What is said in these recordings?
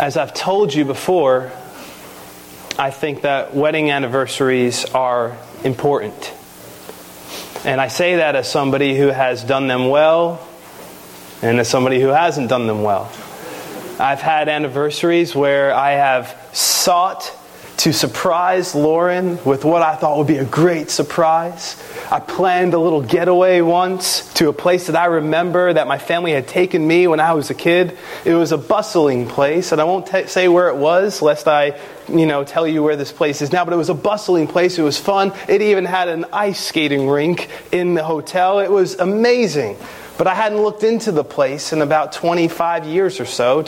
As I've told you before, I think that wedding anniversaries are important. And I say that as somebody who has done them well and as somebody who hasn't done them well. I've had anniversaries where I have sought to surprise Lauren with what I thought would be a great surprise. I planned a little getaway once to a place that I remember that my family had taken me when I was a kid. It was a bustling place, and I won't say where it was, lest I, tell you where this place is now, but it was a bustling place. It was fun. It even had an ice skating rink in the hotel. It was amazing. But I hadn't looked into the place in about 20 years or so.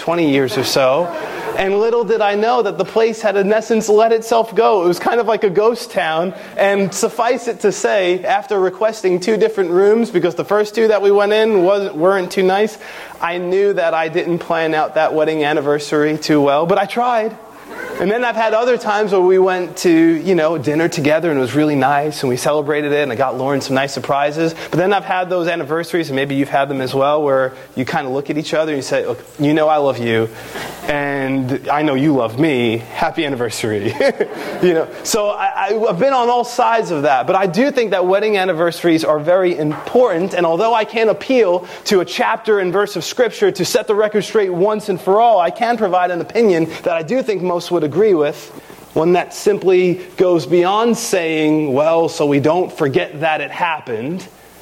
And little did I know that the place had in essence let itself go. It was kind of like a ghost town. And suffice it to say, after requesting 2 different rooms, because the first 2 that we went in weren't too nice, I knew that I didn't plan out that wedding anniversary too well, but I tried. And then I've had other times where we went to, dinner together and it was really nice and we celebrated it and I got Lauren some nice surprises. But then I've had those anniversaries, and maybe you've had them as well, where you kind of look at each other and you say, look, I love you and I know you love me. Happy anniversary. So I've been on all sides of that. But I do think that wedding anniversaries are very important. And although I can't appeal to a chapter and verse of Scripture to set the record straight once and for all, I can provide an opinion that I do think most would agree with, one that simply goes beyond saying, well, so we don't forget that it happened.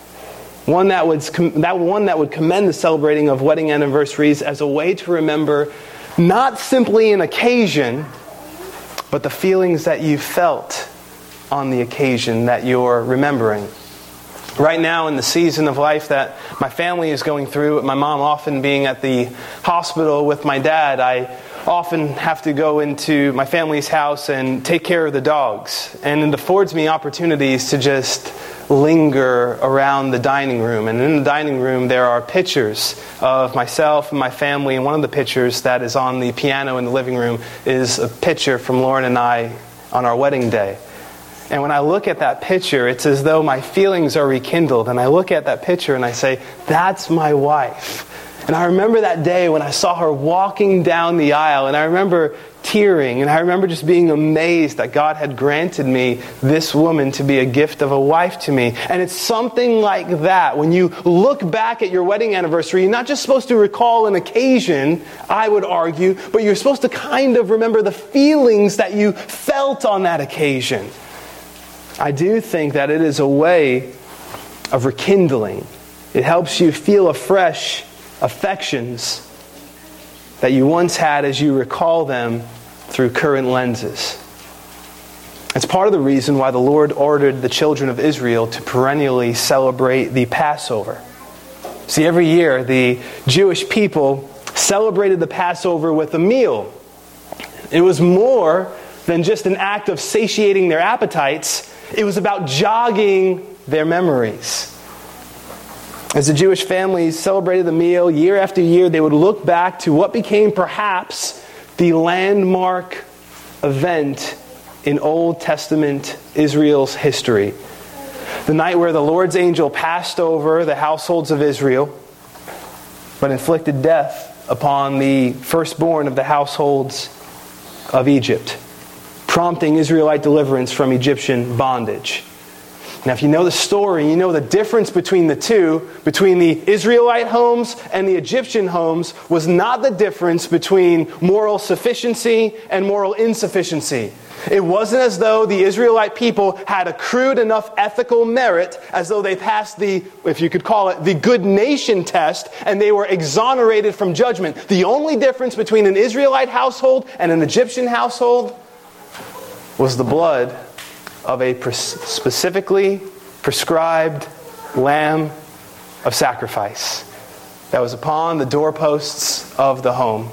One that would commend the celebrating of wedding anniversaries as a way to remember not simply an occasion, but the feelings that you felt on the occasion that you're remembering. Right now, in the season of life that my family is going through, with my mom often being at the hospital with my dad, I often have to go into my family's house and take care of the dogs. And it affords me opportunities to just linger around the dining room. And in the dining room, there are pictures of myself and my family. And one of the pictures that is on the piano in the living room is a picture from Lauren and I on our wedding day. And when I look at that picture, it's as though my feelings are rekindled. And I look at that picture and I say, that's my wife. And I remember that day when I saw her walking down the aisle, and I remember tearing, and I remember just being amazed that God had granted me this woman to be a gift of a wife to me. And it's something like that. When you look back at your wedding anniversary, you're not just supposed to recall an occasion, I would argue, but you're supposed to kind of remember the feelings that you felt on that occasion. I do think that it is a way of rekindling. It helps you feel afresh affections that you once had as you recall them through current lenses. It's part of the reason why the Lord ordered the children of Israel to perennially celebrate the Passover. See, every year the Jewish people celebrated the Passover with a meal. It was more than just an act of satiating their appetites. It was about jogging their memories. As the Jewish families celebrated the meal year after year, they would look back to what became perhaps the landmark event in Old Testament Israel's history. The night where the Lord's angel passed over the households of Israel, but inflicted death upon the firstborn of the households of Egypt, prompting Israelite deliverance from Egyptian bondage. Now, if you know the story, you know the difference between the two, between the Israelite homes and the Egyptian homes, was not the difference between moral sufficiency and moral insufficiency. It wasn't as though the Israelite people had accrued enough ethical merit, as though they passed the, if you could call it, the good nation test, and they were exonerated from judgment. The only difference between an Israelite household and an Egyptian household was the blood of a specifically prescribed lamb of sacrifice that was upon the doorposts of the home.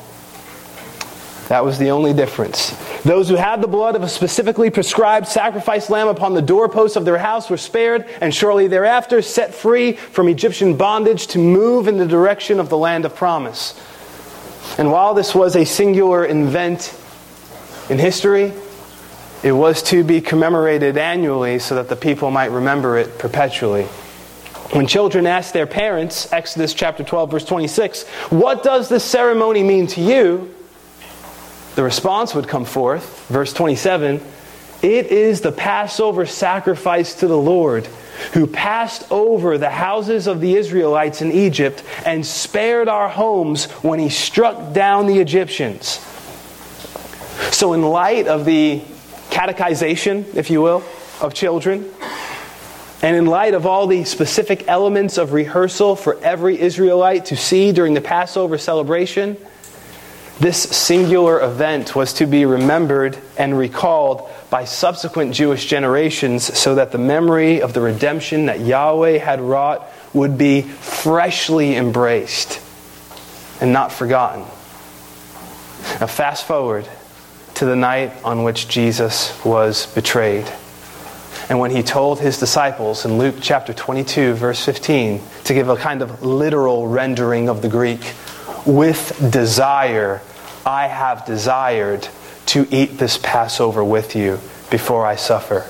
That was the only difference. Those who had the blood of a specifically prescribed sacrifice lamb upon the doorposts of their house were spared, and shortly thereafter set free from Egyptian bondage to move in the direction of the land of promise. And while this was a singular event in history, it was to be commemorated annually so that the people might remember it perpetually. When children asked their parents, Exodus chapter 12, verse 26, what does this ceremony mean to you? The response would come forth, verse 27, "It is the Passover sacrifice to the Lord, who passed over the houses of the Israelites in Egypt and spared our homes when he struck down the Egyptians." So in light of the catechization, if you will, of children, and in light of all the specific elements of rehearsal for every Israelite to see during the Passover celebration, this singular event was to be remembered and recalled by subsequent Jewish generations so that the memory of the redemption that Yahweh had wrought would be freshly embraced and not forgotten. Now fast forward to the night on which Jesus was betrayed. And when he told his disciples in Luke chapter 22, verse 15, to give a kind of literal rendering of the Greek, "With desire, I have desired to eat this Passover with you before I suffer."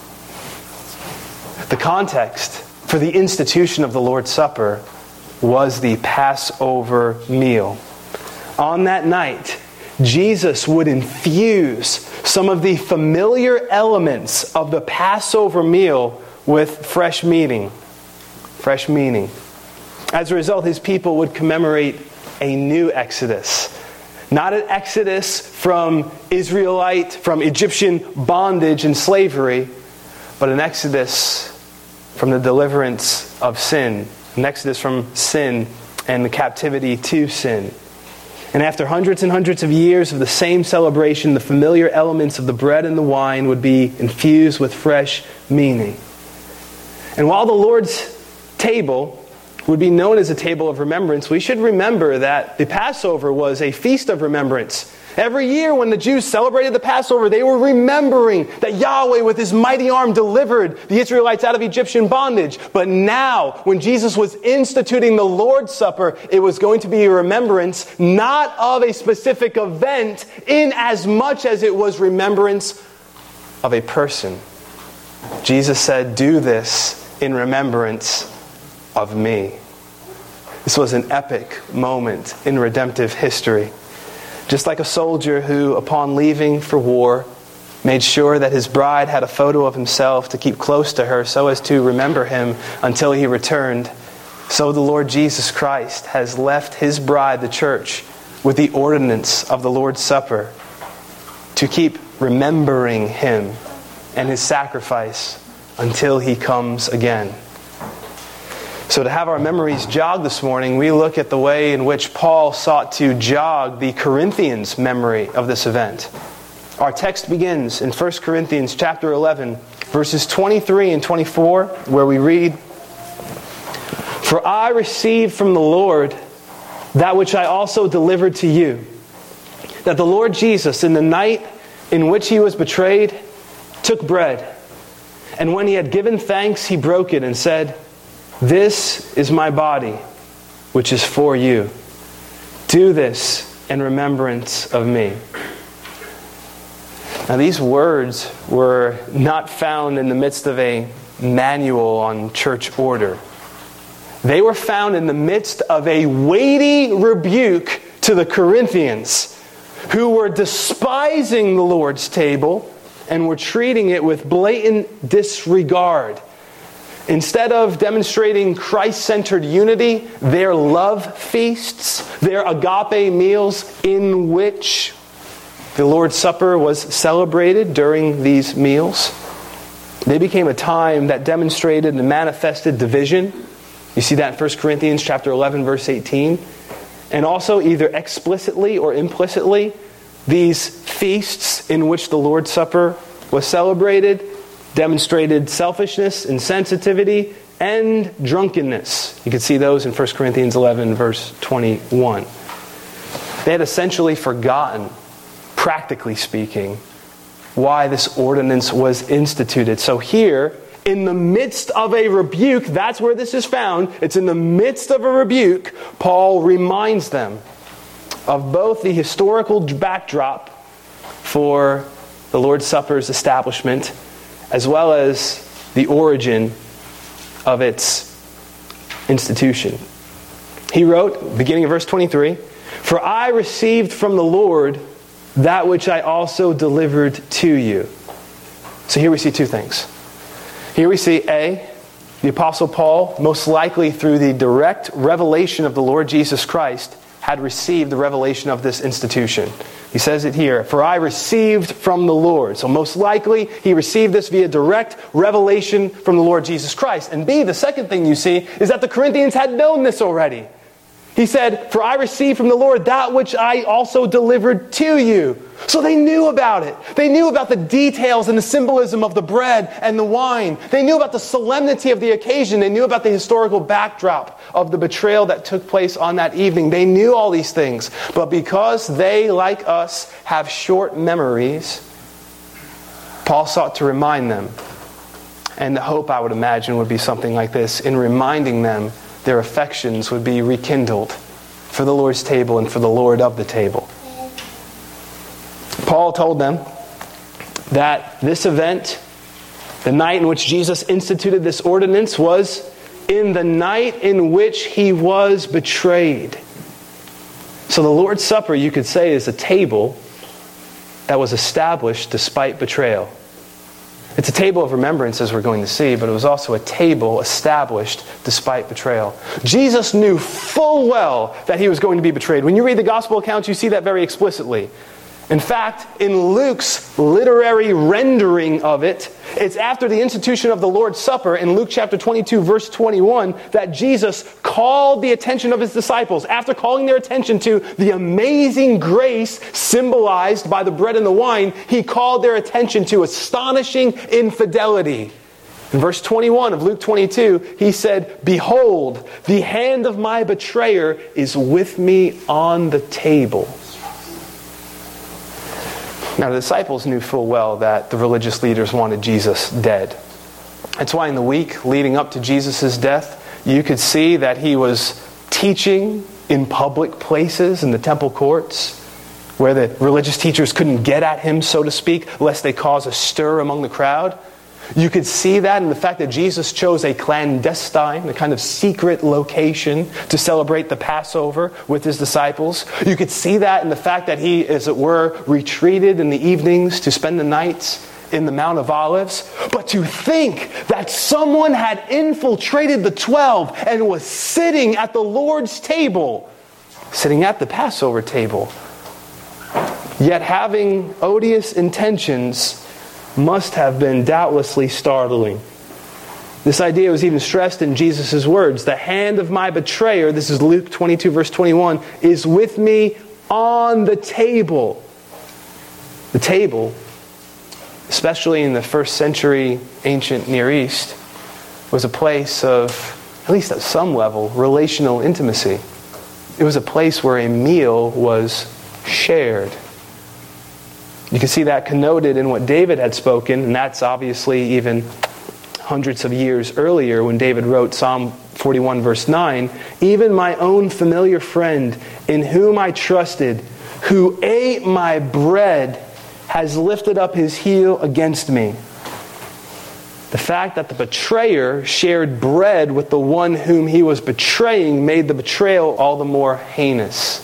The context for the institution of the Lord's Supper was the Passover meal. On that night, Jesus would infuse some of the familiar elements of the Passover meal with fresh meaning. Fresh meaning. As a result, his people would commemorate a new Exodus. Not an exodus from Egyptian bondage and slavery, but an exodus from the deliverance of sin. An exodus from sin and the captivity to sin. And after hundreds and hundreds of years of the same celebration, the familiar elements of the bread and the wine would be infused with fresh meaning. And while the Lord's table would be known as a table of remembrance, we should remember that the Passover was a feast of remembrance. Every year when the Jews celebrated the Passover, they were remembering that Yahweh with his mighty arm delivered the Israelites out of Egyptian bondage. But now, when Jesus was instituting the Lord's Supper, it was going to be a remembrance not of a specific event in as much as it was remembrance of a person. Jesus said, "Do this in remembrance of me." This was an epic moment in redemptive history. Just like a soldier who, upon leaving for war, made sure that his bride had a photo of himself to keep close to her so as to remember him until he returned, so the Lord Jesus Christ has left his bride, the church, with the ordinance of the Lord's Supper to keep remembering him and his sacrifice until he comes again. So to have our memories jog this morning, we look at the way in which Paul sought to jog the Corinthians' memory of this event. Our text begins in 1 Corinthians chapter 11, verses 23 and 24, where we read, "For I received from the Lord that which I also delivered to you, that the Lord Jesus, in the night in which he was betrayed, took bread, and when he had given thanks, he broke it and said, 'This is my body, which is for you. Do this in remembrance of me.'" Now these words were not found in the midst of a manual on church order. They were found in the midst of a weighty rebuke to the Corinthians, who were despising the Lord's table and were treating it with blatant disregard. Instead of demonstrating Christ-centered unity, their love feasts, their agape meals in which the Lord's Supper was celebrated during these meals, they became a time that demonstrated and manifested division. You see that in 1 Corinthians chapter 11, verse 18. And also, either explicitly or implicitly, these feasts in which the Lord's Supper was celebrated demonstrated selfishness, insensitivity, and drunkenness. You can see those in 1 Corinthians 11, verse 21. They had essentially forgotten, practically speaking, why this ordinance was instituted. So here, in the midst of a rebuke, that's where this is found. It's in the midst of a rebuke, Paul reminds them of both the historical backdrop for the Lord's Supper's establishment, as well as the origin of its institution. He wrote, beginning of verse 23, "For I received from the Lord that which I also delivered to you. So here we see two things. Here we see A, the Apostle Paul, most likely through the direct revelation of the Lord Jesus Christ, had received the revelation of this institution. He says it here, for I received from the Lord. So most likely he received this via direct revelation from the Lord Jesus Christ. And B, the second thing you see is that the Corinthians had known this already. He said, for I received from the Lord that which I also delivered to you. So they knew about it. They knew about the details and the symbolism of the bread and the wine. They knew about the solemnity of the occasion. They knew about the historical backdrop of the betrayal that took place on that evening. They knew all these things. But because they, like us, have short memories, Paul sought to remind them. And the hope, I would imagine, would be something like this. In reminding them, their affections would be rekindled for the Lord's table and for the Lord of the table. Paul told them that this event, the night in which Jesus instituted this ordinance, was in the night in which he was betrayed. So the Lord's Supper, you could say, is a table that was established despite betrayal. It's a table of remembrance, as we're going to see, but it was also a table established despite betrayal. Jesus knew full well that he was going to be betrayed. When you read the gospel accounts, you see that very explicitly. In fact, in Luke's literary rendering of it, it's after the institution of the Lord's Supper in Luke chapter 22, verse 21, that Jesus called the attention of his disciples. After calling their attention to the amazing grace symbolized by the bread and the wine, he called their attention to astonishing infidelity. In verse 21 of Luke 22, he said, behold, the hand of my betrayer is with me on the table. Now, the disciples knew full well that the religious leaders wanted Jesus dead. That's why in the week leading up to Jesus' death, you could see that he was teaching in public places in the temple courts where the religious teachers couldn't get at him, so to speak, lest they cause a stir among the crowd. You could see that in the fact that Jesus chose a clandestine, a kind of secret location to celebrate the Passover with his disciples. You could see that in the fact that he, as it were, retreated in the evenings to spend the nights in the Mount of Olives. But to think that someone had infiltrated the 12 and was sitting at the Lord's table, sitting at the Passover table, yet having odious intentions, must have been doubtlessly startling. This idea was even stressed in Jesus' words. The hand of my betrayer, this is Luke 22 verse 21, is with me on the table. The table, especially in the first century ancient Near East, was a place of, at least at some level, relational intimacy. It was a place where a meal was shared. You can see that connoted in what David had spoken, and that's obviously even hundreds of years earlier when David wrote Psalm 41 verse 9, even my own familiar friend in whom I trusted, who ate my bread, has lifted up his heel against me. The fact that the betrayer shared bread with the one whom he was betraying made the betrayal all the more heinous.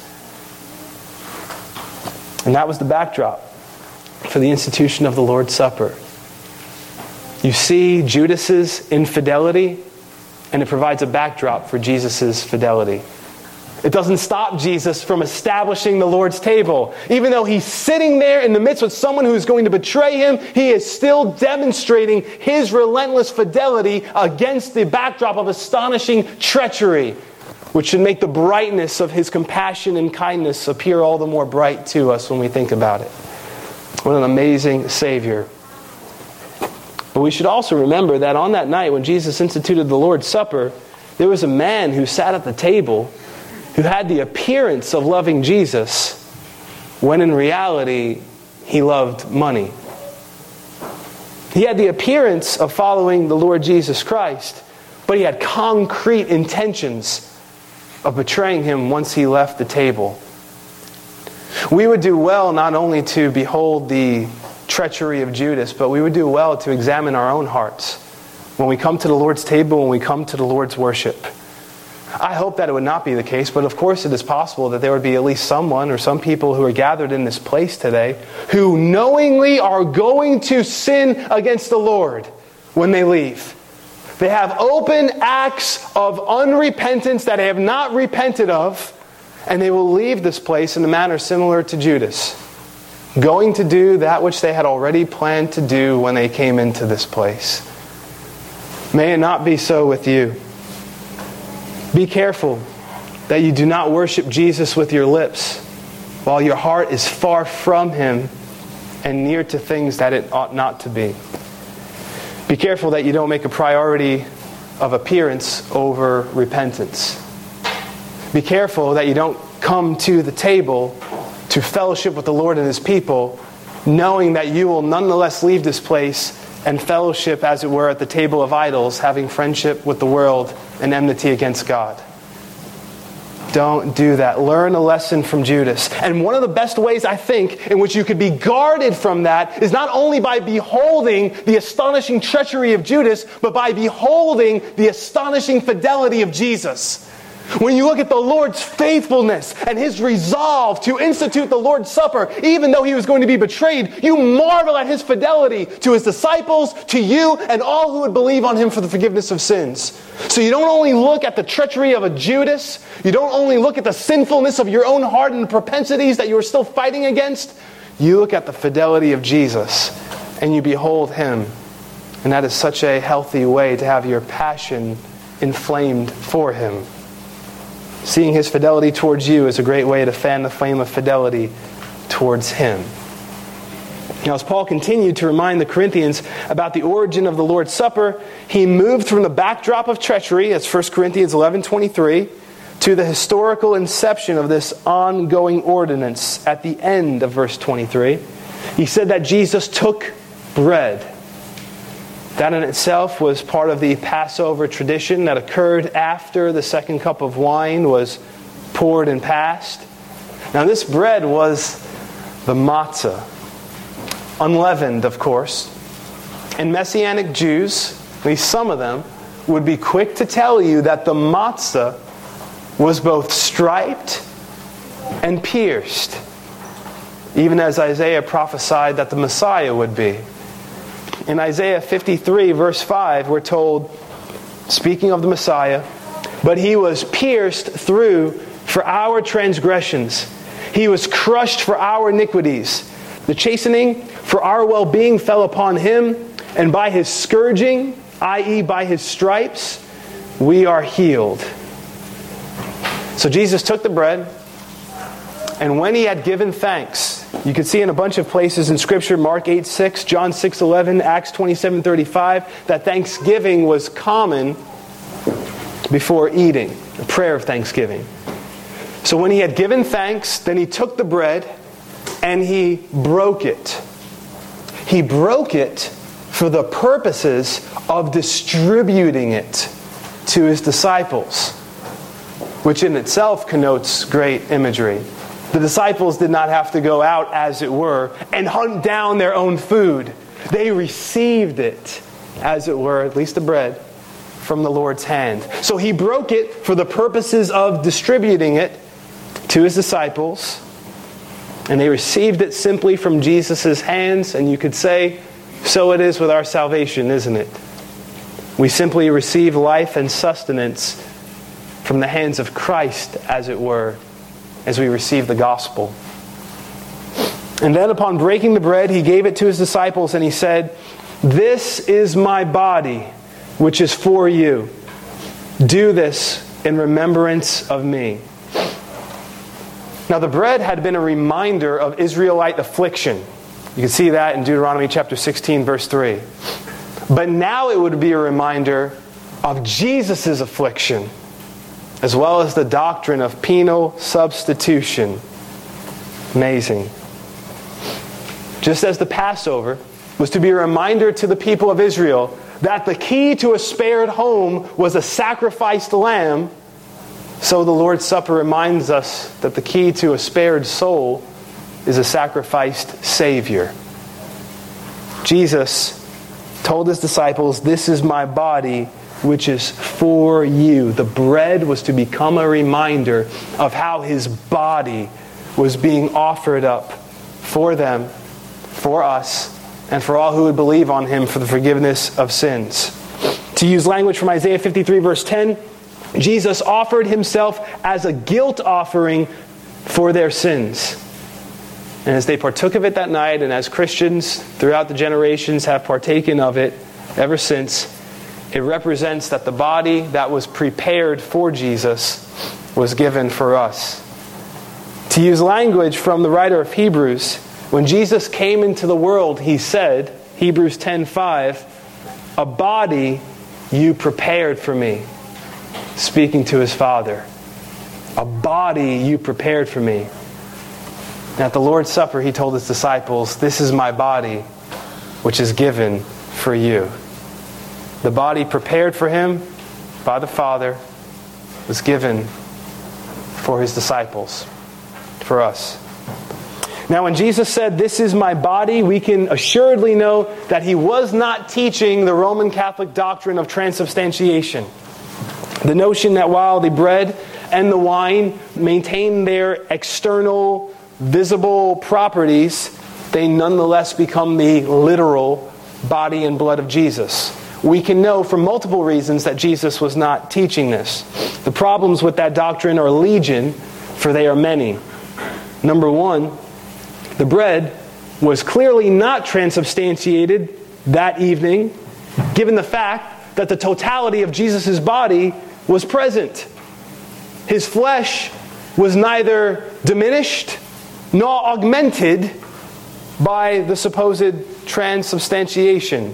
And that was the backdrop for the institution of the Lord's Supper. You see Judas's infidelity, and it provides a backdrop for Jesus' fidelity. It doesn't stop Jesus from establishing the Lord's table. Even though he's sitting there in the midst with someone who's going to betray him, he is still demonstrating his relentless fidelity against the backdrop of astonishing treachery, which should make the brightness of his compassion and kindness appear all the more bright to us when we think about it. What an amazing Savior. But we should also remember that on that night when Jesus instituted the Lord's Supper, there was a man who sat at the table who had the appearance of loving Jesus when in reality he loved money. He had the appearance of following the Lord Jesus Christ, but he had concrete intentions of betraying him once he left the table. We would do well not only to behold the treachery of Judas, but we would do well to examine our own hearts when we come to the Lord's table, when we come to the Lord's worship. I hope that it would not be the case, but of course it is possible that there would be at least someone or some people who are gathered in this place today who knowingly are going to sin against the Lord when they leave. They have open acts of unrepentance that they have not repented of, and they will leave this place in a manner similar to Judas, going to do that which they had already planned to do when they came into this place. May it not be so with you. Be careful that you do not worship Jesus with your lips while your heart is far from Him and near to things that it ought not to be. Be careful that you don't make a priority of appearance over repentance. Be careful that you don't come to the table to fellowship with the Lord and His people, knowing that you will nonetheless leave this place and fellowship, as it were, at the table of idols, having friendship with the world and enmity against God. Don't do that. Learn a lesson from Judas. And one of the best ways, I think, in which you could be guarded from that is not only by beholding the astonishing treachery of Judas, but by beholding the astonishing fidelity of Jesus. When you look at the Lord's faithfulness and His resolve to institute the Lord's Supper, even though He was going to be betrayed, you marvel at His fidelity to His disciples, to you, and all who would believe on Him for the forgiveness of sins. So you don't only look at the treachery of a Judas, you don't only look at the sinfulness of your own heart and the propensities that you are still fighting against, you look at the fidelity of Jesus and you behold Him. And that is such a healthy way to have your passion inflamed for Him. Seeing His fidelity towards you is a great way to fan the flame of fidelity towards Him. Now, as Paul continued to remind the Corinthians about the origin of the Lord's Supper, he moved from the backdrop of treachery, that's 1 Corinthians 11:23, to the historical inception of this ongoing ordinance at the end of verse 23. He said that Jesus took bread. That in itself was part of the Passover tradition that occurred after the second cup of wine was poured and passed. Now this bread was the matzah, unleavened, of course. And Messianic Jews, at least some of them, would be quick to tell you that the matzah was both striped and pierced, even as Isaiah prophesied that the Messiah would be. In Isaiah 53, verse 5, we're told, speaking of the Messiah, "But He was pierced through for our transgressions. He was crushed for our iniquities. The chastening for our well-being fell upon Him, and by His scourging, i.e. by His stripes, we are healed." So Jesus took the bread, and when He had given thanks, you can see in a bunch of places in Scripture, Mark 8:6, John 6:11, Acts 27:35, that thanksgiving was common before eating, a prayer of thanksgiving. So when He had given thanks, then He took the bread and He broke it. He broke it for the purposes of distributing it to His disciples, which in itself connotes great imagery. The disciples did not have to go out, as it were, and hunt down their own food. They received it, as it were, at least the bread, from the Lord's hand. So He broke it for the purposes of distributing it to His disciples. And they received it simply from Jesus' hands. And you could say, so it is with our salvation, isn't it? We simply receive life and sustenance from the hands of Christ, as it were, as we receive the gospel. And then upon breaking the bread, He gave it to His disciples and He said, "This is my body, which is for you. Do this in remembrance of me." Now the bread had been a reminder of Israelite affliction. You can see that in Deuteronomy chapter 16, verse 3. But now it would be a reminder of Jesus' affliction, as well as the doctrine of penal substitution. Amazing. Just as the Passover was to be a reminder to the people of Israel that the key to a spared home was a sacrificed lamb, so the Lord's Supper reminds us that the key to a spared soul is a sacrificed Savior. Jesus told His disciples, "This is my body, which is for you. The bread was to become a reminder of how his body was being offered up for them, for us, and for all who would believe on him for the forgiveness of sins. To use language from Isaiah 53 verse 10, Jesus offered himself as a guilt offering for their sins. And as they partook of it that night, and as Christians throughout the generations have partaken of it ever since, it represents that the body that was prepared for Jesus was given for us. To use language from the writer of Hebrews, when Jesus came into the world, he said, Hebrews 10:5, "A body you prepared for me," speaking to his Father. "A body you prepared for me." And at the Lord's Supper, he told his disciples, "This is my body, which is given for you." The body prepared for him by the Father was given for his disciples, for us. Now, when Jesus said, "This is my body," we can assuredly know that he was not teaching the Roman Catholic doctrine of transubstantiation. The notion that while the bread and the wine maintain their external, visible properties, they nonetheless become the literal body and blood of Jesus. We can know from multiple reasons that Jesus was not teaching this. The problems with that doctrine are legion, for they are many. Number one, the bread was clearly not transubstantiated that evening, given the fact that the totality of Jesus' body was present. His flesh was neither diminished nor augmented by the supposed transubstantiation.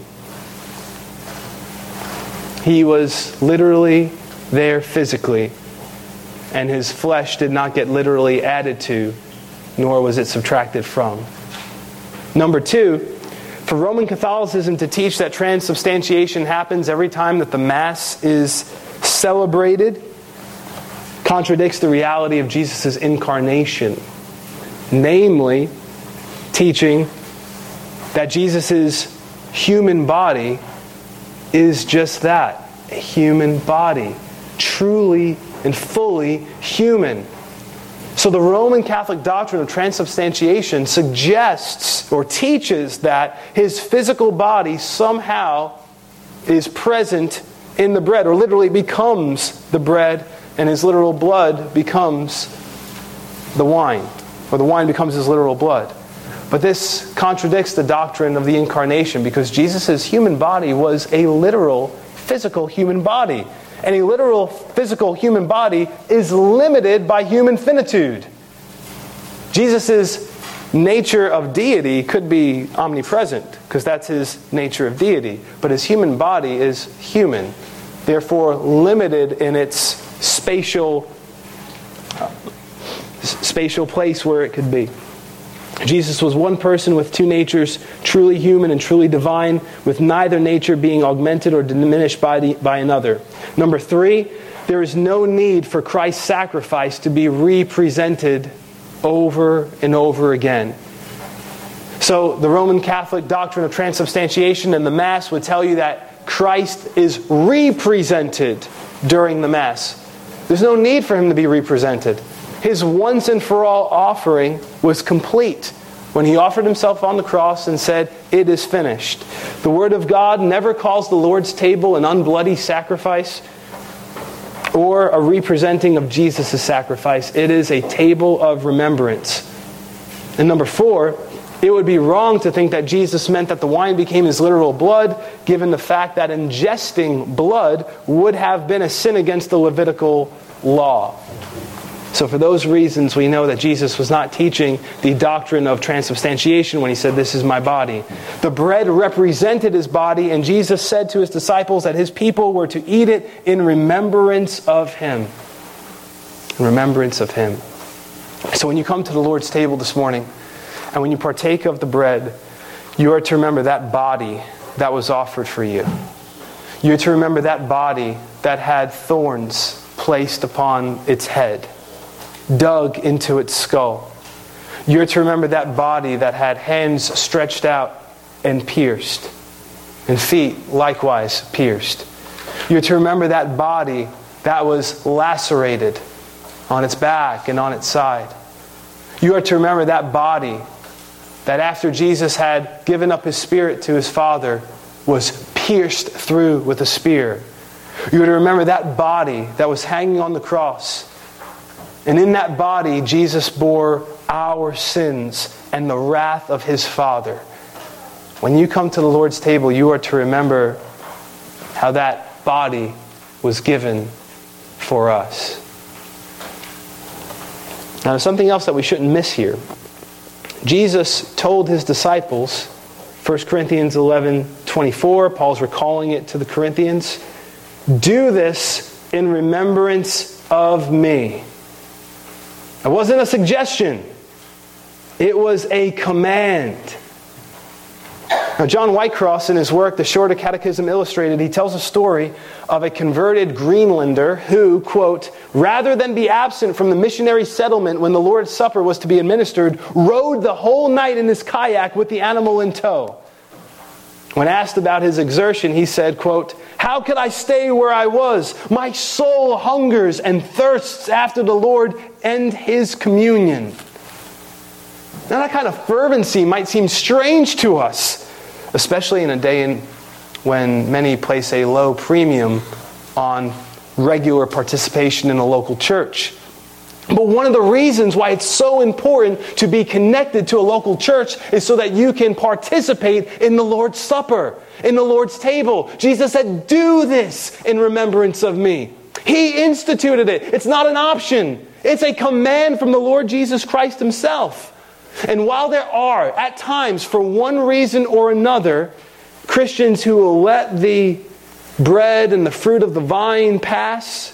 He was literally there physically, and his flesh did not get literally added to, nor was it subtracted from. Number two, for Roman Catholicism to teach that transubstantiation happens every time that the Mass is celebrated contradicts the reality of Jesus' incarnation. Namely, teaching that Jesus' human body is just that, a human body, truly and fully human. So the Roman Catholic doctrine of transubstantiation suggests or teaches that his physical body somehow is present in the bread, or literally becomes the bread, and his literal blood becomes the wine, or the wine becomes his literal blood. But this contradicts the doctrine of the incarnation, because Jesus' human body was a literal physical human body. And a literal physical human body is limited by human finitude. Jesus' nature of deity could be omnipresent, because that's his nature of deity. But his human body is human, therefore limited in its spatial place where it could be. Jesus was one person with two natures, truly human and truly divine, with neither nature being augmented or diminished by another. Number three, there is no need for Christ's sacrifice to be represented over and over again. So the Roman Catholic doctrine of transubstantiation and the Mass would tell you that Christ is represented during the Mass. There's no need for him to be represented. His once and for all offering was complete when he offered himself on the cross and said, "It is finished." The Word of God never calls the Lord's table an unbloody sacrifice or a representing of Jesus' sacrifice. It is a table of remembrance. And number four, it would be wrong to think that Jesus meant that the wine became his literal blood, given the fact that ingesting blood would have been a sin against the Levitical law. So for those reasons, we know that Jesus was not teaching the doctrine of transubstantiation when he said, "This is my body." The bread represented his body, and Jesus said to his disciples that his people were to eat it in remembrance of him. In remembrance of him. So when you come to the Lord's table this morning, and when you partake of the bread, you are to remember that body that was offered for you. You are to remember that body that had thorns placed upon its head, dug into its skull. You're to remember that body that had hands stretched out and pierced, and feet likewise pierced. You're to remember that body that was lacerated on its back and on its side. You are to remember that body that after Jesus had given up his spirit to his Father was pierced through with a spear. You are to remember that body that was hanging on the cross. And in that body, Jesus bore our sins and the wrath of his Father. When you come to the Lord's table, you are to remember how that body was given for us. Now, there's something else that we shouldn't miss here. Jesus told his disciples, 1 Corinthians 11:24, Paul's recalling it to the Corinthians, "Do this in remembrance of me." It wasn't a suggestion. It was a command. Now, John Whitecross, in his work, The Shorter Catechism Illustrated, he tells a story of a converted Greenlander who, quote, "rather than be absent from the missionary settlement when the Lord's Supper was to be administered, rowed the whole night in his kayak with the animal in tow." When asked about his exertion, he said, quote, "How could I stay where I was? My soul hungers and thirsts after the Lord and his communion." Now, that kind of fervency might seem strange to us, especially in a day when many place a low premium on regular participation in a local church. But one of the reasons why it's so important to be connected to a local church is so that you can participate in the Lord's Supper, in the Lord's table. Jesus said, "Do this in remembrance of me." He instituted it. It's not an option. It's a command from the Lord Jesus Christ himself. And while there are, at times, for one reason or another, Christians who will let the bread and the fruit of the vine pass,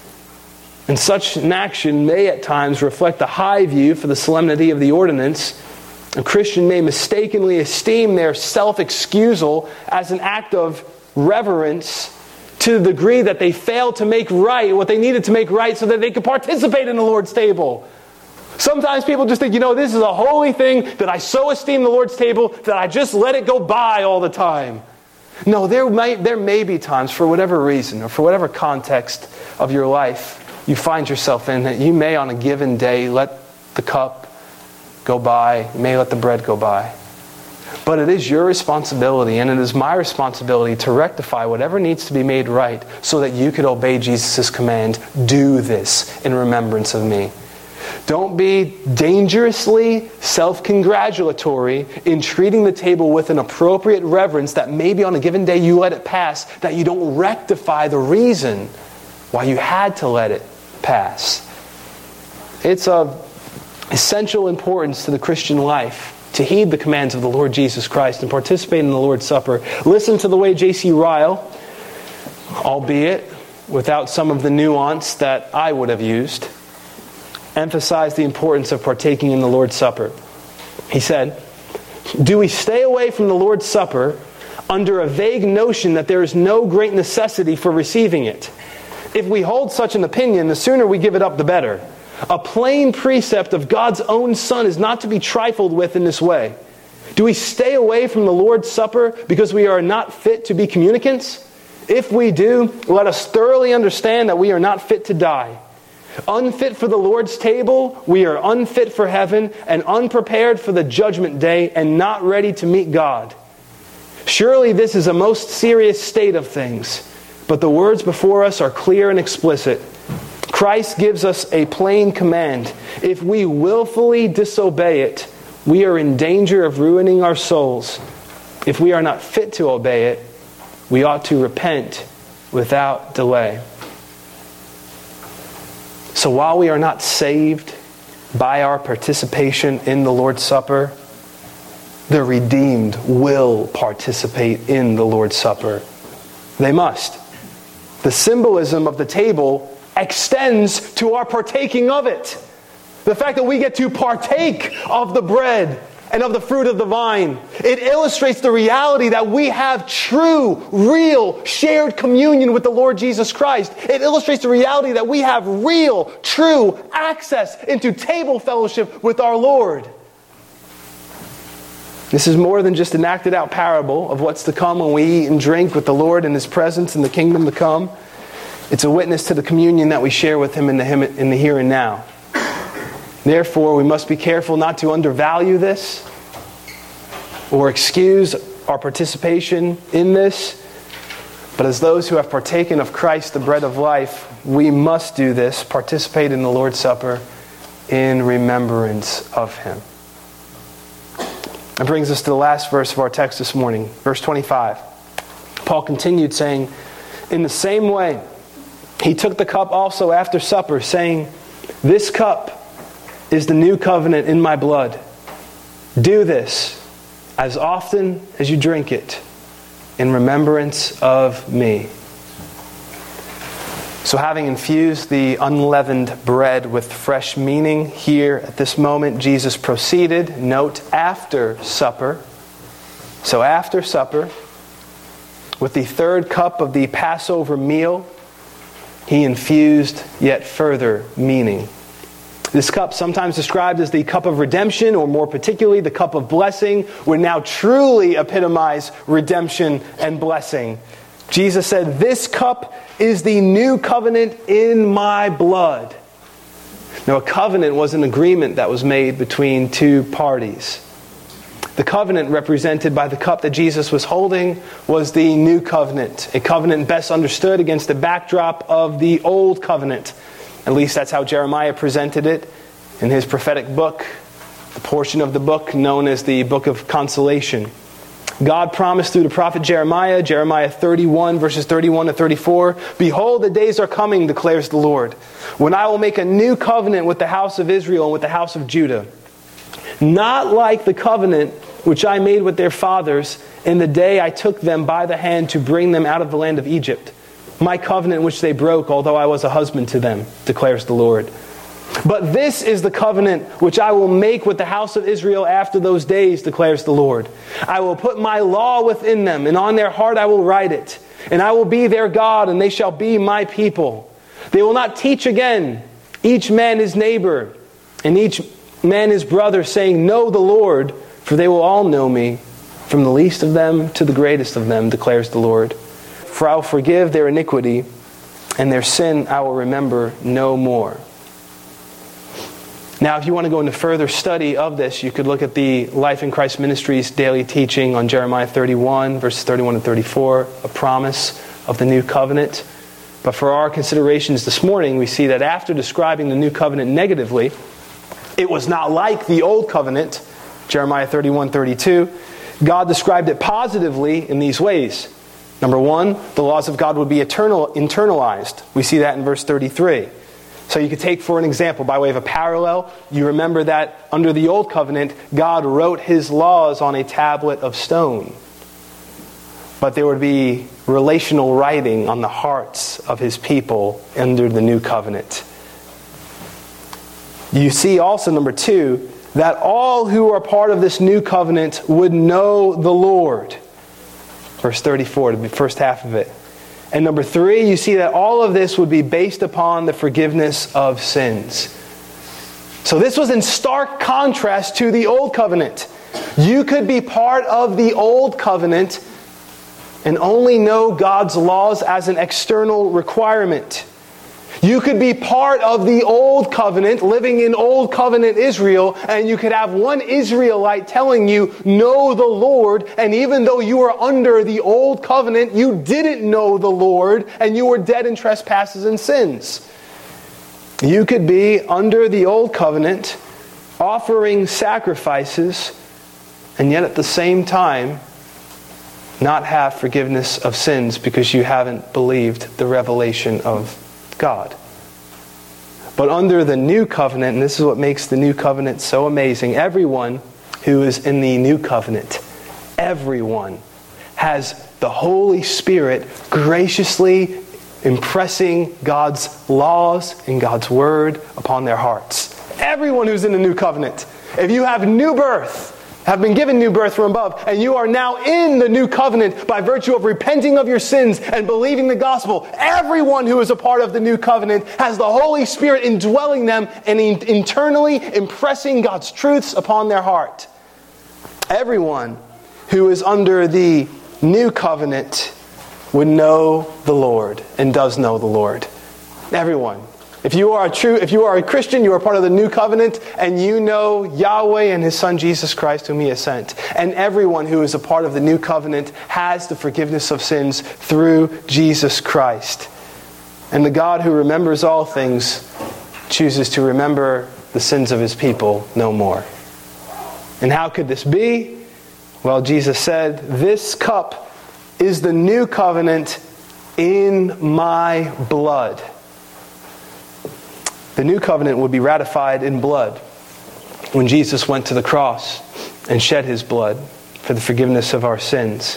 and such an action may at times reflect a high view for the solemnity of the ordinance, a Christian may mistakenly esteem their self-excusal as an act of reverence to the degree that they fail to make right what they needed to make right so that they could participate in the Lord's table. Sometimes people just think, this is a holy thing that I so esteem the Lord's table that I just let it go by all the time. No, there may be times, for whatever reason or for whatever context of your life you find yourself in, that you may on a given day let the cup go by, you may let the bread go by. But it is your responsibility and it is my responsibility to rectify whatever needs to be made right so that you could obey Jesus' command, "Do this in remembrance of me." Don't be dangerously self-congratulatory in treating the table with an appropriate reverence that maybe on a given day you let it pass, that you don't rectify the reason why you had to let it pass. It's of essential importance to the Christian life to heed the commands of the Lord Jesus Christ and participate in the Lord's Supper. Listen to the way J.C. Ryle, albeit without some of the nuance that I would have used, emphasized the importance of partaking in the Lord's Supper. He said, "Do we stay away from the Lord's Supper under a vague notion that there is no great necessity for receiving it? If we hold such an opinion, the sooner we give it up, the better. A plain precept of God's own Son is not to be trifled with in this way. Do we stay away from the Lord's Supper because we are not fit to be communicants? If we do, let us thoroughly understand that we are not fit to die. Unfit for the Lord's table, we are unfit for heaven and unprepared for the judgment day and not ready to meet God. Surely this is a most serious state of things, but the words before us are clear and explicit. Christ gives us a plain command. If we willfully disobey it, we are in danger of ruining our souls. If we are not fit to obey it, we ought to repent without delay." So while we are not saved by our participation in the Lord's Supper, the redeemed will participate in the Lord's Supper. They must. The symbolism of the table extends to our partaking of it. The fact that we get to partake of the bread and of the fruit of the vine, it illustrates the reality that we have true, real, shared communion with the Lord Jesus Christ. It illustrates the reality that we have real, true access into table fellowship with our Lord. This is more than just an acted out parable of what's to come when we eat and drink with the Lord in His presence in the kingdom to come. It's a witness to the communion that we share with Him in the here and now. Therefore, we must be careful not to undervalue this or excuse our participation in this. But as those who have partaken of Christ, the bread of life, we must do this, participate in the Lord's Supper in remembrance of Him. That brings us to the last verse of our text this morning, verse 25. Paul continued saying, "In the same way, He took the cup also after supper, saying, 'This cup is the new covenant in my blood. Do this as often as you drink it in remembrance of me.'" So having infused the unleavened bread with fresh meaning here at this moment, Jesus proceeded, note, after supper. So after supper, with the third cup of the Passover meal, He infused yet further meaning. This cup, sometimes described as the cup of redemption, or more particularly the cup of blessing, would now truly epitomize redemption and blessing. Jesus said, "This cup is the new covenant in my blood." Now, a covenant was an agreement that was made between two parties. The covenant represented by the cup that Jesus was holding was the new covenant, a covenant best understood against the backdrop of the old covenant. At least that's how Jeremiah presented it in his prophetic book, the portion of the book known as the Book of Consolation. God promised through the prophet Jeremiah, Jeremiah 31, verses 31 to 34, "Behold, the days are coming, declares the Lord, when I will make a new covenant with the house of Israel and with the house of Judah. Not like the covenant which I made with their fathers in the day I took them by the hand to bring them out of the land of Egypt. My covenant which they broke, although I was a husband to them, declares the Lord. But this is the covenant which I will make with the house of Israel after those days, declares the Lord. I will put my law within them, and on their heart I will write it. And I will be their God, and they shall be my people. They will not teach again, each man his neighbor, and each man his brother, saying, 'Know the Lord,' for they will all know me, from the least of them to the greatest of them, declares the Lord. For I will forgive their iniquity, and their sin I will remember no more." Now, if you want to go into further study of this, you could look at the Life in Christ Ministries daily teaching on Jeremiah 31, verses 31 and 34, a promise of the new covenant. But for our considerations this morning, we see that after describing the new covenant negatively, it was not like the old covenant, Jeremiah 31:32, God described it positively in these ways. Number one, the laws of God would be internalized. We see that in verse 33. So you could take, for an example, by way of a parallel, you remember that under the Old Covenant, God wrote His laws on a tablet of stone. But there would be relational writing on the hearts of His people under the New Covenant. You see also, number two, that all who are part of this New Covenant would know the Lord. Verse 34, the first half of it. And number three, you see that all of this would be based upon the forgiveness of sins. So this was in stark contrast to the Old Covenant. You could be part of the Old Covenant and only know God's laws as an external requirement. You could be part of the Old Covenant, living in Old Covenant Israel, and you could have one Israelite telling you, "Know the Lord," and even though you were under the Old Covenant, you didn't know the Lord, and you were dead in trespasses and sins. You could be under the Old Covenant, offering sacrifices, and yet at the same time, not have forgiveness of sins because you haven't believed the revelation of God. But under the New Covenant, and this is what makes the New Covenant so amazing, everyone who is in the New Covenant, everyone has the Holy Spirit graciously impressing God's laws and God's Word upon their hearts. Everyone who's in the New Covenant. If you have new birth, have been given new birth from above, and you are now in the New Covenant by virtue of repenting of your sins and believing the gospel, everyone who is a part of the New Covenant has the Holy Spirit indwelling them and internally impressing God's truths upon their heart. Everyone who is under the new covenant would know the Lord and does know the Lord. Everyone. If you are a Christian, you are part of the new covenant, and you know Yahweh and His Son Jesus Christ, whom He has sent. And everyone who is a part of the new covenant has the forgiveness of sins through Jesus Christ. And the God who remembers all things chooses to remember the sins of His people no more. And how could this be? Well, Jesus said, "This cup is the new covenant in my blood." The new covenant would be ratified in blood when Jesus went to the cross and shed His blood for the forgiveness of our sins.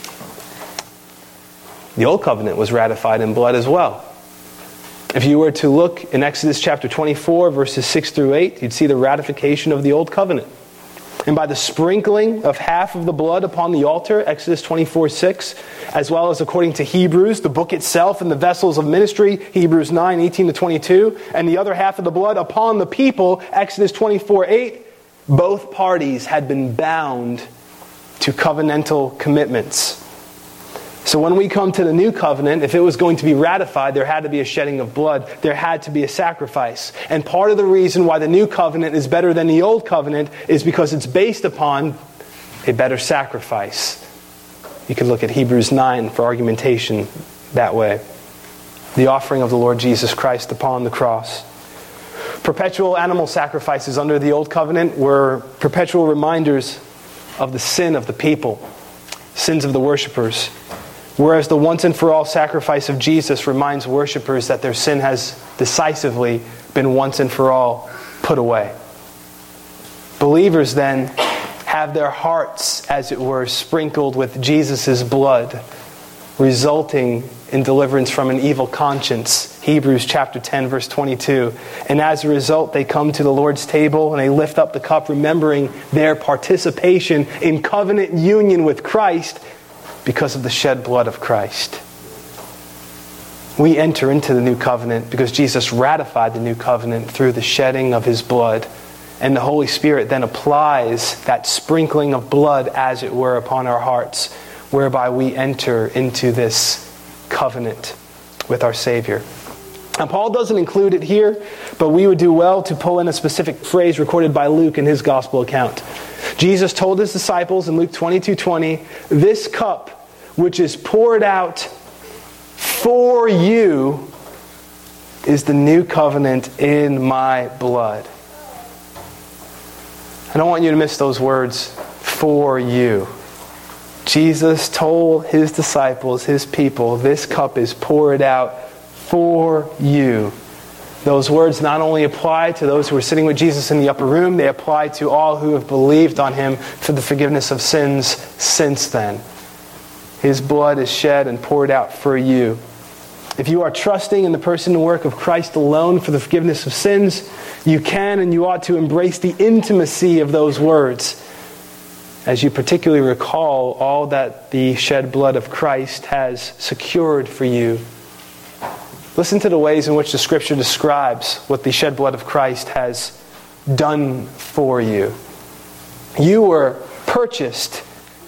The old covenant was ratified in blood as well. If you were to look in Exodus chapter 24, verses 6 through 8, you'd see the ratification of the old covenant. And by the sprinkling of half of the blood upon the altar, Exodus 24:6, as well as according to Hebrews, the book itself and the vessels of ministry, Hebrews 9:18-22, and the other half of the blood upon the people, Exodus 24:8, both parties had been bound to covenantal commitments. So when we come to the new covenant, if it was going to be ratified, there had to be a shedding of blood. There had to be a sacrifice. And part of the reason why the new covenant is better than the old covenant is because it's based upon a better sacrifice. You could look at Hebrews 9 for argumentation that way. The offering of the Lord Jesus Christ upon the cross. Perpetual animal sacrifices under the old covenant were perpetual reminders of the sin of the people, sins of the worshipers. Whereas the once and for all sacrifice of Jesus reminds worshipers that their sin has decisively been once and for all put away. Believers then have their hearts, as it were, sprinkled with Jesus' blood, resulting in deliverance from an evil conscience. Hebrews chapter 10, verse 22. And as a result, they come to the Lord's table and they lift up the cup, remembering their participation in covenant union with Christ because of the shed blood of Christ. We enter into the new covenant because Jesus ratified the new covenant through the shedding of His blood. And the Holy Spirit then applies that sprinkling of blood, as it were, upon our hearts, whereby we enter into this covenant with our Savior. Now, Paul doesn't include it here, but we would do well to pull in a specific phrase recorded by Luke in his gospel account. Jesus told His disciples in Luke 22:20, "This cup which is poured out for you is the new covenant in my blood." I don't want you to miss those words, for you. Jesus told His disciples, His people, this cup is poured out for you. Those words not only apply to those who were sitting with Jesus in the upper room, they apply to all who have believed on Him for the forgiveness of sins since then. His blood is shed and poured out for you. If you are trusting in the person and work of Christ alone for the forgiveness of sins, you can and you ought to embrace the intimacy of those words as you particularly recall all that the shed blood of Christ has secured for you. Listen to the ways in which the Scripture describes what the shed blood of Christ has done for you. You were purchased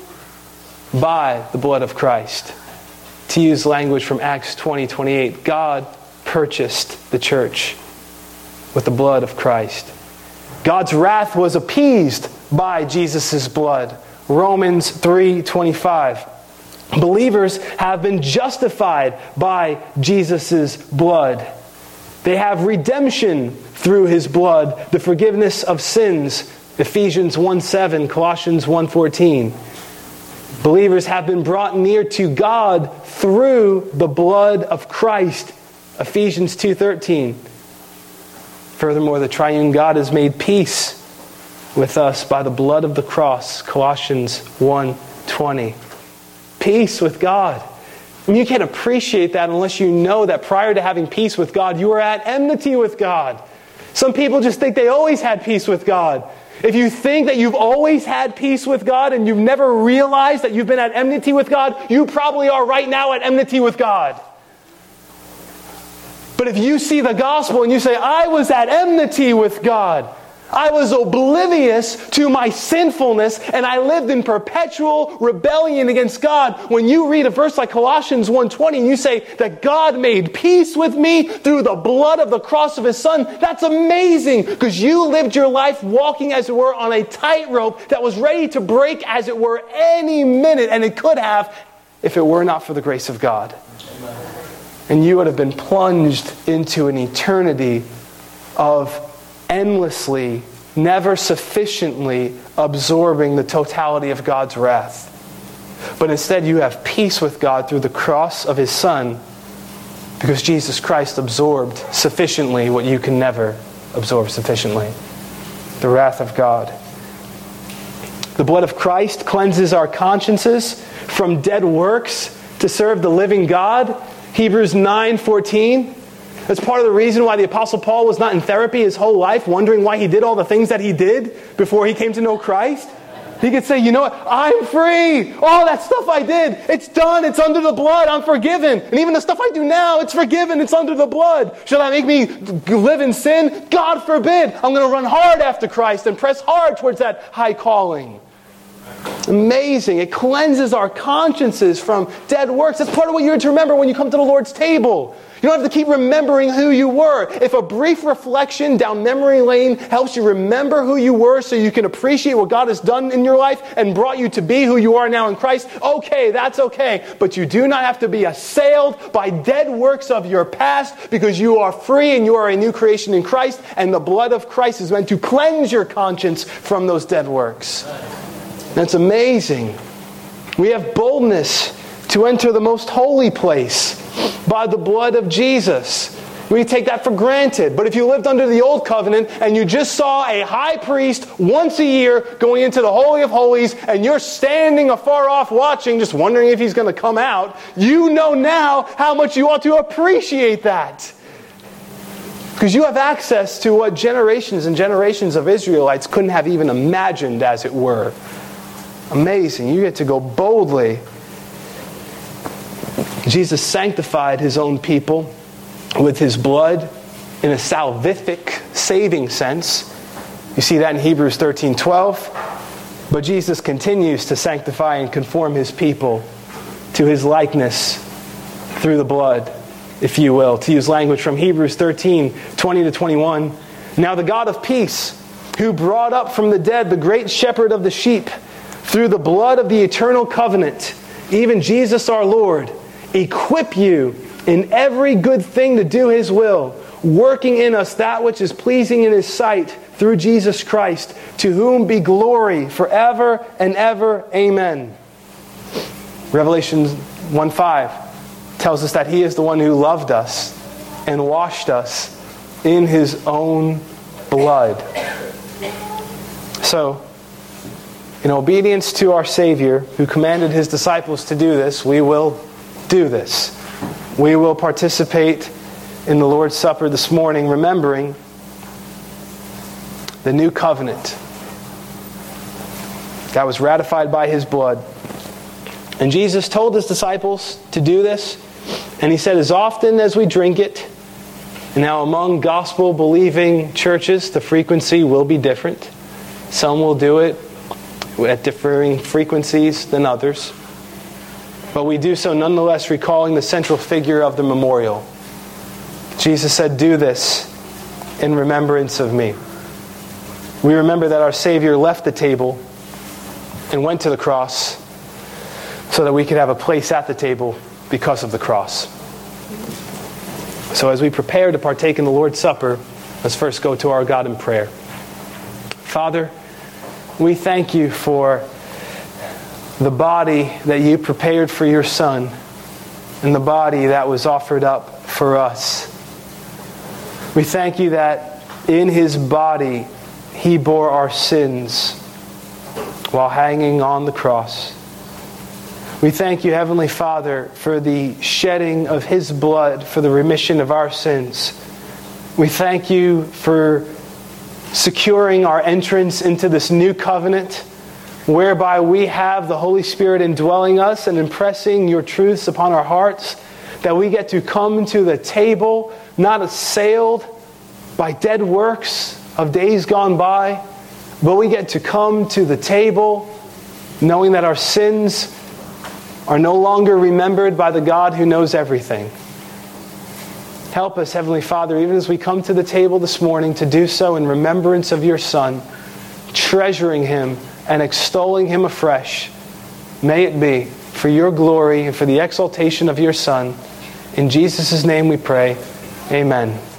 by the blood of Christ. To use language from Acts 20:28, God purchased the church with the blood of Christ. God's wrath was appeased by Jesus' blood. Romans 3:25. Believers have been justified by Jesus' blood. They have redemption through His blood, the forgiveness of sins. Ephesians 1:7, Colossians 1:14. Believers have been brought near to God through the blood of Christ. Ephesians 2:13. Furthermore, the triune God has made peace with us by the blood of the cross. Colossians 1:20. Peace with God. And you can't appreciate that unless you know that prior to having peace with God, you were at enmity with God. Some people just think they always had peace with God. If you think that you've always had peace with God and you've never realized that you've been at enmity with God, you probably are right now at enmity with God. But if you see the gospel and you say, I was at enmity with God, I was oblivious to my sinfulness, and I lived in perpetual rebellion against God. When you read a verse like Colossians 1:20 and you say that God made peace with me through the blood of the cross of His Son, that's amazing, because you lived your life walking, as it were, on a tightrope that was ready to break, as it were, any minute, and it could have if it were not for the grace of God. And you would have been plunged into an eternity of endlessly, never sufficiently absorbing the totality of God's wrath. But instead you have peace with God through the cross of His Son, because Jesus Christ absorbed sufficiently what you can never absorb sufficiently: the wrath of God. The blood of Christ cleanses our consciences from dead works to serve the living God. Hebrews 9:14. That's part of the reason why the Apostle Paul was not in therapy his whole life, wondering why he did all the things that he did before he came to know Christ. He could say, you know what, I'm free. All that stuff I did, it's done. It's under the blood. I'm forgiven. And even the stuff I do now, it's forgiven. It's under the blood. Should that make me live in sin? God forbid. I'm going to run hard after Christ and press hard towards that high calling. Amazing. It cleanses our consciences from dead works. That's part of what you're to remember when you come to the Lord's table. You don't have to keep remembering who you were. If a brief reflection down memory lane helps you remember who you were so you can appreciate what God has done in your life and brought you to be who you are now in Christ, okay, that's okay. But you do not have to be assailed by dead works of your past, because you are free and you are a new creation in Christ, and the blood of Christ is meant to cleanse your conscience from those dead works. That's amazing. We have boldness to enter the most holy place by the blood of Jesus. We take that for granted. But if you lived under the old covenant and you just saw a high priest once a year going into the Holy of Holies, and you're standing afar off watching, just wondering if he's going to come out, you know now how much you ought to appreciate that. Because you have access to what generations and generations of Israelites couldn't have even imagined, as it were. Amazing. You get to go boldly. Jesus sanctified His own people with His blood in a salvific, saving sense. You see that in Hebrews 13:12. But Jesus continues to sanctify and conform His people to His likeness through the blood, if you will. To use language from Hebrews 13:20-21. Now the God of peace, who brought up from the dead the great shepherd of the sheep, through the blood of the eternal covenant, even Jesus our Lord, equip you in every good thing to do His will, working in us that which is pleasing in His sight, through Jesus Christ, to whom be glory forever and ever. Amen. Revelation 1:5 tells us that He is the one who loved us and washed us in His own blood. So, in obedience to our Savior, who commanded His disciples to do this, we will do this. We will participate in the Lord's Supper this morning, remembering the new covenant that was ratified by His blood. And Jesus told His disciples to do this, and He said, as often as we drink it, and now among gospel-believing churches, the frequency will be different. Some will do it at differing frequencies than others. But we do so nonetheless recalling the central figure of the memorial. Jesus said, do this in remembrance of me. We remember that our Savior left the table and went to the cross so that we could have a place at the table because of the cross. So as we prepare to partake in the Lord's Supper, let's first go to our God in prayer. Father, we thank You for the body that You prepared for Your Son, and the body that was offered up for us. We thank You that in His body He bore our sins while hanging on the cross. We thank You, Heavenly Father, for the shedding of His blood for the remission of our sins. We thank You for securing our entrance into this new covenant, whereby we have the Holy Spirit indwelling us and impressing Your truths upon our hearts, that we get to come to the table not assailed by dead works, of days gone by, but we get to come to the table knowing that our sins are no longer remembered by the God who knows everything. Help us, Heavenly Father, even as we come to the table this morning, to do so in remembrance of your Son, treasuring him and extolling him afresh. May it be for your glory and for the exaltation of your Son. In Jesus' name we pray. Amen.